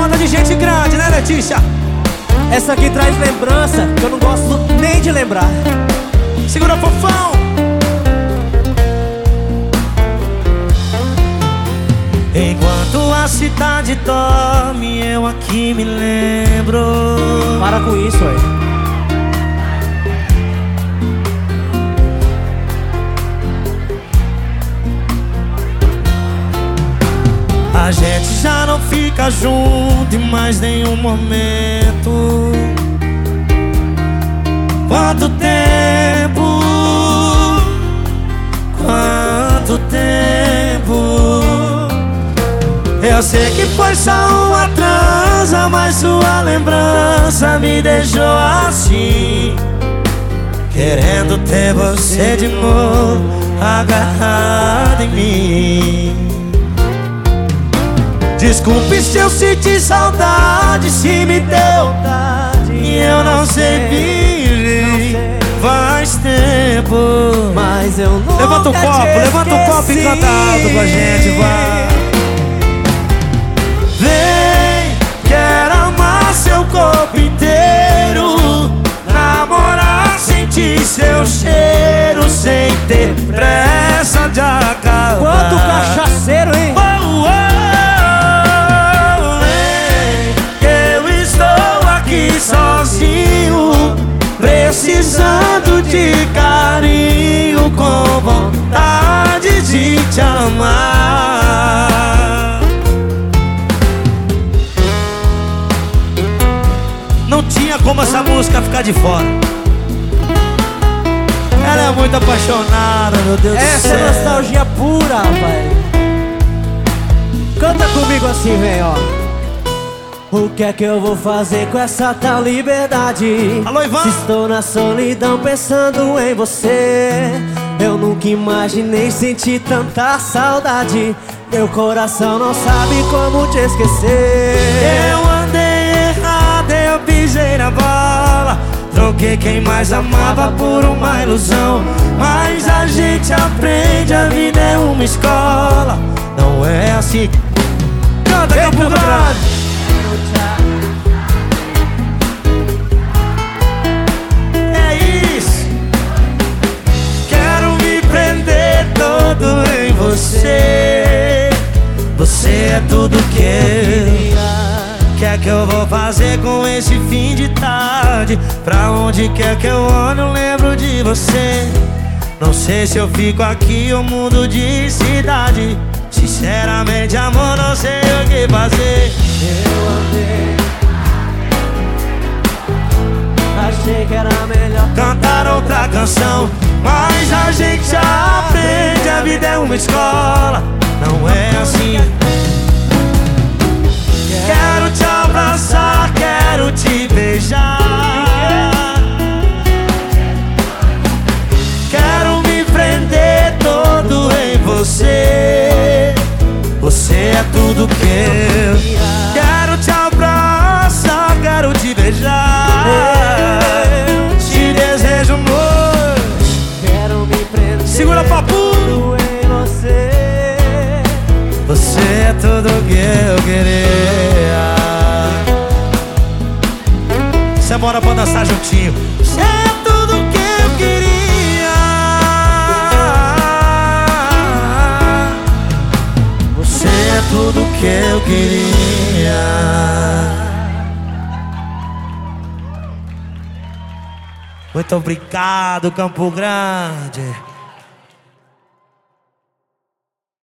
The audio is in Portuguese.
banda de gente grande, né, Letícia? Essa aqui traz lembrança que eu não gosto nem de lembrar. Segura, fofão. Enquanto a cidade dorme, eu aqui me lembro. Para com isso, aí. A gente já não fica junto em mais nenhum momento. Quanto tempo? Quanto tempo? Eu sei que foi só uma transa, mas sua lembrança me deixou assim, querendo ter você de novo agarrado em mim. Desculpe se eu senti saudade, se me deu e eu não sei fingir. Faz tempo, mas eu nunca levanta o copo e canta alto com a gente, vai. Vem, quero amar seu corpo inteiro, namorar, sentir seu cheiro, sem ter pressa de acabar. Quanto cachaceiro, hein? Sozinho, precisando de carinho, com vontade de te amar. Não tinha como essa música ficar de fora. Ela é muito apaixonada, meu Deus do céu. Essa é nostalgia pura, rapaz. Canta comigo assim, vem, ó. O que é que eu vou fazer com essa tal liberdade? Alô, Ivan. Se estou na solidão pensando em você, eu nunca imaginei sentir tanta saudade. Meu coração não sabe como te esquecer. Eu andei errado, eu pisei na bola, troquei quem mais amava por uma ilusão. Mas a gente aprende, a vida é uma escola. Não é assim. Canta, Campo Grande. É isso. Quero me prender todo em você. Você é tudo que eu. Que que eu vou fazer com esse fim de tarde? Pra onde quer que eu olho, eu lembro de você. Não sei se eu fico aqui ou mudo de cidade. Sinceramente, amor, não sei o que fazer. Eu andei, achei que era melhor cantar outra canção, mas a gente aprende, a vida é uma escola. Não é assim. Quero te abraçar, quero te beijar, quero me prender todo em você. Você é tudo que eu quero. Te abraçar, quero te beijar, te desejo muito. Quero me prender. Segura, papu. Em você. Você é tudo que eu queria. Você bora pra dançar juntinho. Você é tudo que eu queria. Você é tudo que eu queria. Muito obrigado, Campo Grande.